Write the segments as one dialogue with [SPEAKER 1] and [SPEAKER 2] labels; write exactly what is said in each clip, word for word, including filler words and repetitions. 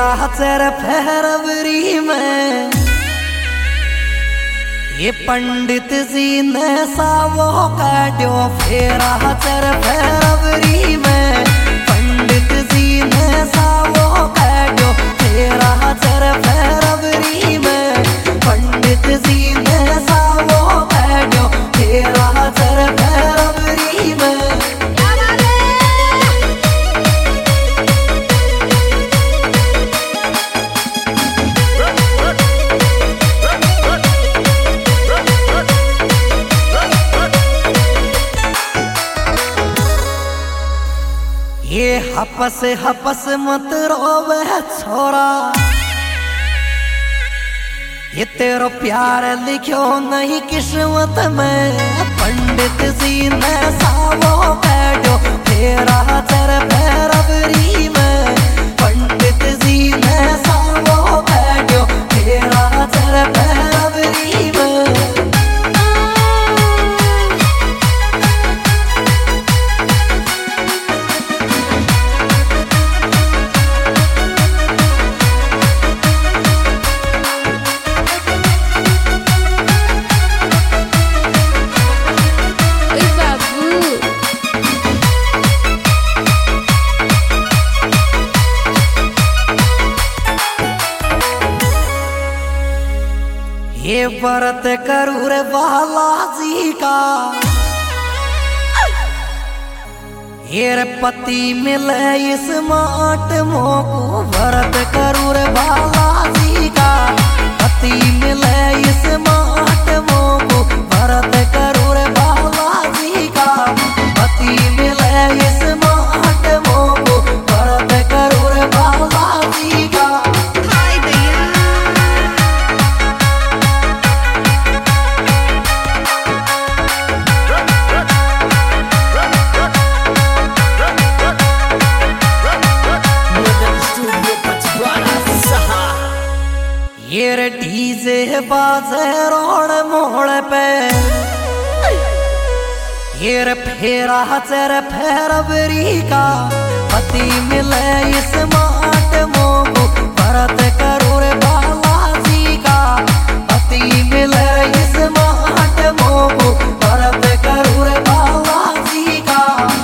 [SPEAKER 1] फेरा चर फरवरी में ये पंडित जी ने सावो काट्यो फेरा चर फरवरी में पंडित जी ने सावो काट्यो फेरा चर फरवरी में पंडित जी ने सावो काट्यो फेरा चर फरवरी में। ये हपस हपस मत रोवे छोरा, ये तेरो प्यार लिखो नहीं किस्मत में। पंडित जी ने सावो काट्यो फेरा चर फरवरी में पंडित जी ने सावो काट्यो फेरा चर फरवरी में। ये व्रत करूँ रे बालाजी का, ये रे पति मिले इस माट मोको। व्रत करूँ रे बालाजी का, पति मिले इस माट मोको। व्रत करूँ रे बालाजी का, पति मिले इस माट मोको। व्रत करूँ रे बालाजी का। ये रे डीजे बाजे रोड मोड़ पे, ये रे फेरा चर फरवरी का, पति मिले इस माट मोको। व्रत करूँ रे बालाजी का, पति मिले इस माट मोको। व्रत करूँ रे बालाजी का।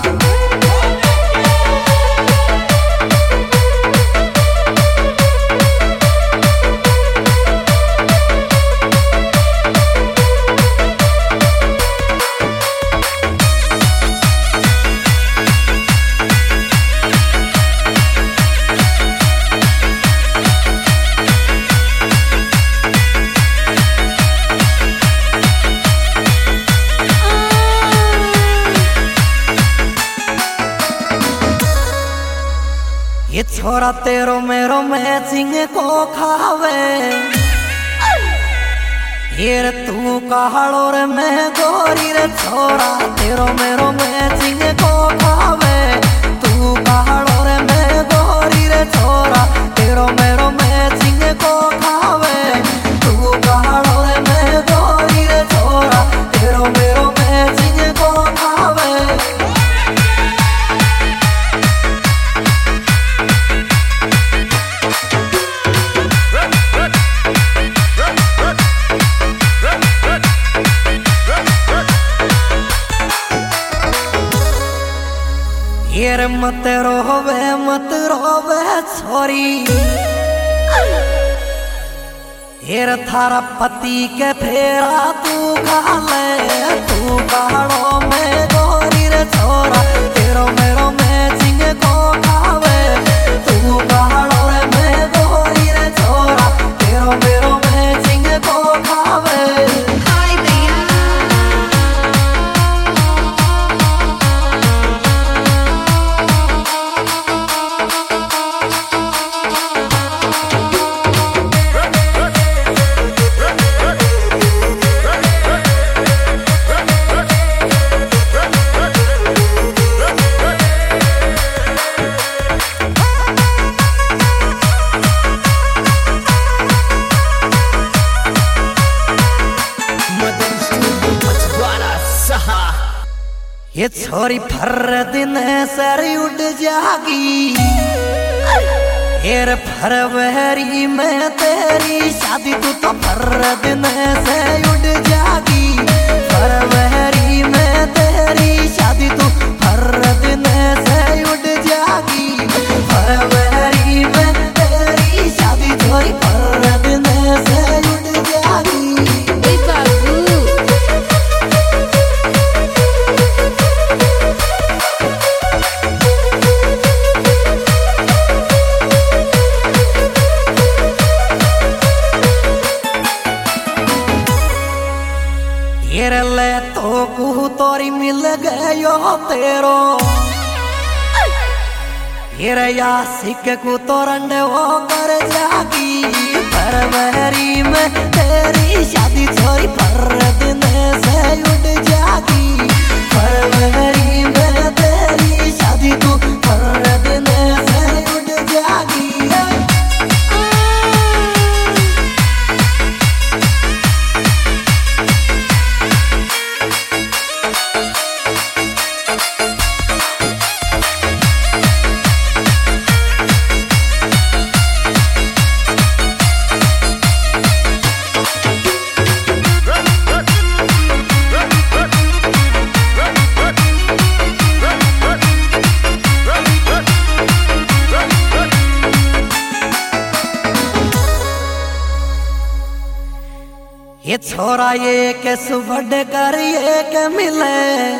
[SPEAKER 1] ये छोरा तेरो मेरो मैचिंग को खावे, ये रे तू काहड़ो रे मैं गोरी रे छोरा तेरो मेरो मैचिंग को खावे। तू काहड़ो रे मैं गोरी रे छोरा तेरो मेरो मैचिंग को खावे। तू काहड़ो रे मैं गोरी रे छोरा तेरो मेरो मैचिंग को खावे। ये रे मत रोवे मत रोवे छोरी, ये रे थारा पति के फेरा तू खा ले। तू काढ़ो में गोरी रे छोरा तेरो मेरो मैचिंग को खावे। तू काढ़ो रे में गोरी रे छोरा तेरो मेरो मैचिंग को खावे। ये छोरी फर दिन सर उड़ जागी, हेर फरवरी में तेरी शादी तू तो फर दिन से उड़ जागी। फरवरी में तेरी शादी तू फर दिन से उड़ जागी। फरवरी में तेरी शादी थोड़ी फर दिन से उड़ जागी। ले तो कुहू तोरी मिल गयो तेरो हेरे या सिक को तोरंडे वो कर जागी। फरवरी में तेरी शादी छोरी फर दिन से उड़ जागी। फरवरी में तेरी शादी तू फर दिन से उड़ जागी। ये छोरा ये के सुबड़ कर ये के मिले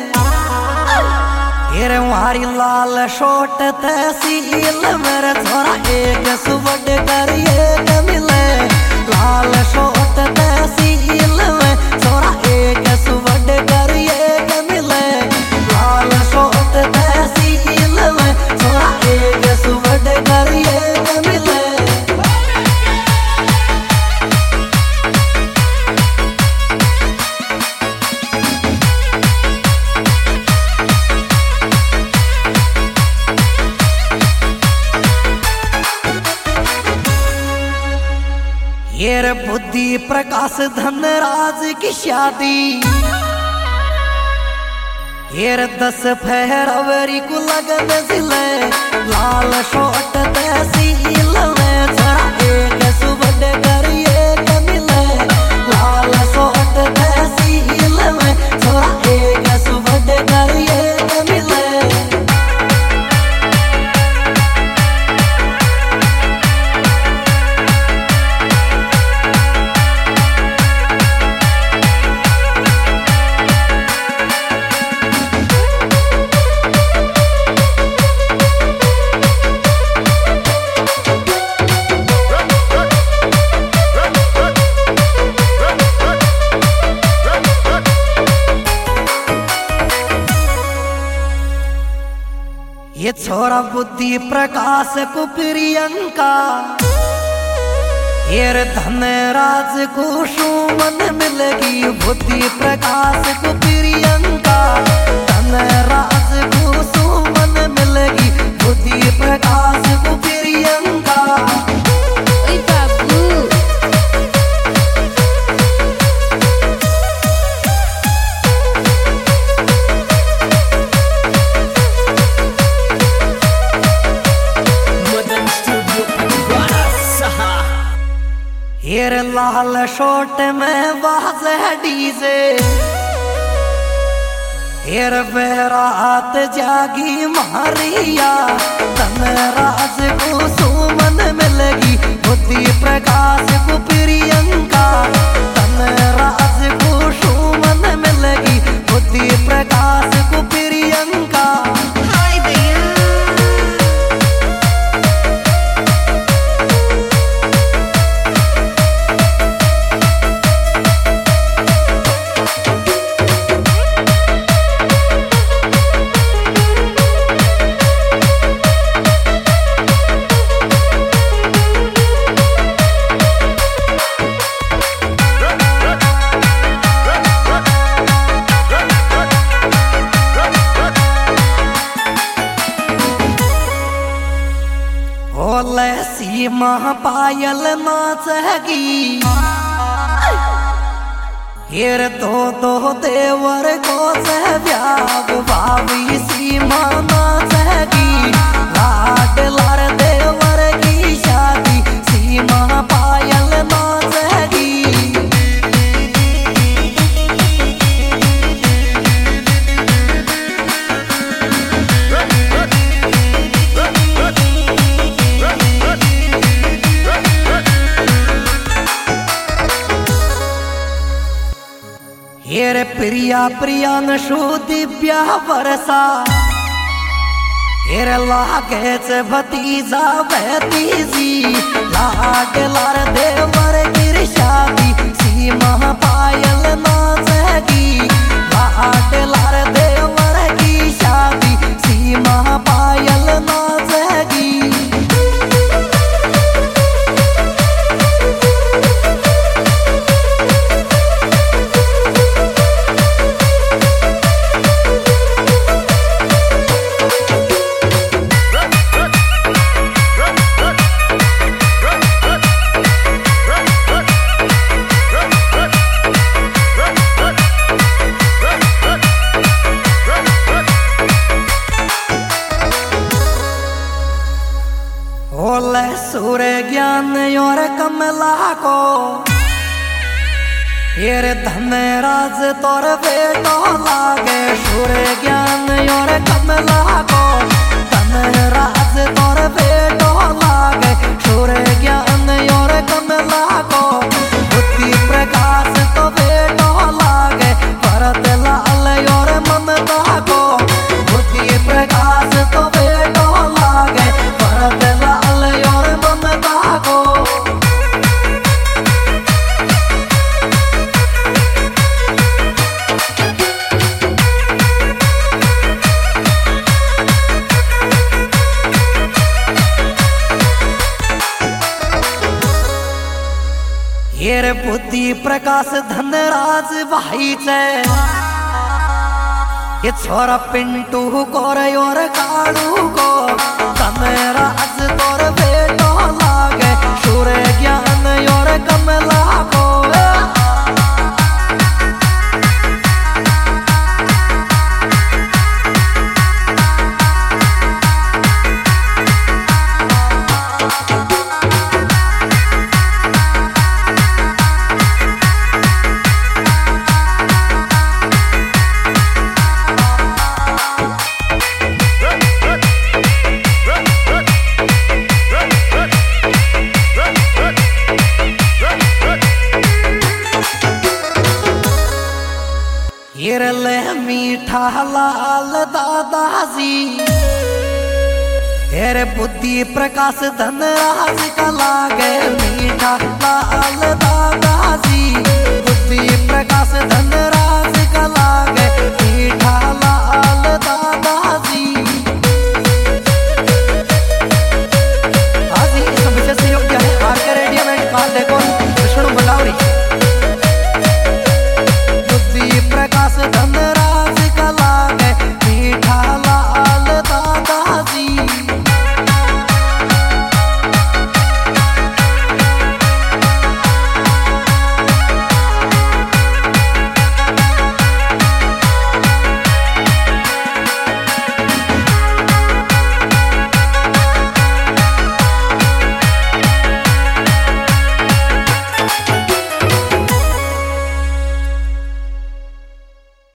[SPEAKER 1] हेरे मारी लाल शोट तहसील मेरे छोरा एक सुबड़ कर ये के मिले। लाल शोट तहसील में छोरा एक सुबड़ कर ये के मिले। लाल शोट तहसील में छोरा एक सुबड़ कर ये के मिले। हेर बुद्धि प्रकाश धनराज की शादी हेर दस फरवरी को लगन जिले। लाल शोट तहसील में छोरा एक सुबड़ कर ये के मिले। लाल शोट तहसील में छोरा एक सुबड़ कर ये के मिले। ये छोरा बुद्धि प्रकाश को प्रियंका हेर धनराज को सुमन मिलेगी। बुद्धि प्रकाश को प्रियंका धनराज को सुमन मिलेगी। बुद्धि प्रकाश को प्रियंका। हेर लाल शोट में बाज है डीजे हेर बेरात जागी मारिया। धनराज को सुमन मिलेगी। बुद्धि प्रकाश को प्रियंका धनराज को सुमन मिलेगी। बुद्धि प्रकाश को प्रियंका। सीमा पायल नाचगी हेर दो दो देवर को सहब्याग भाभी सीमा नाचगी। लाड लार देवर की ये रे प्रिया प्रियांशु दिव्या वर्षा ये रे लागेच भतीजा भतीजी लाग लार देवर गिर शादी सीमा पायल नाचगी लाग लार देवर की शादी सीमा पायल नाचगी। बोले सूर्य ज्ञान और कमला को ये रे धनराज तोर बेटो लागे सूर्य ज्ञान और कमला को धनराज तोर बेटो लागे सूर्य ज्ञान और कमला को बुद्धि प्रकाश तो बेटो लागे भरत लाल और ममता को बुद्धि प्रकाश तो बेटो लागे भरत लाल और ममता को। ये रे बुद्धि प्रकाश धनराज भाई से ये छोरा पिंटू को रे और कालू को धनराज तोर बेटो लागे सूर्य ज्ञान और कमला को। ये ले मीठा लाल दादाजी तेरे बुद्धि प्रकाश धनराज का लागे मीठा लाल दादा।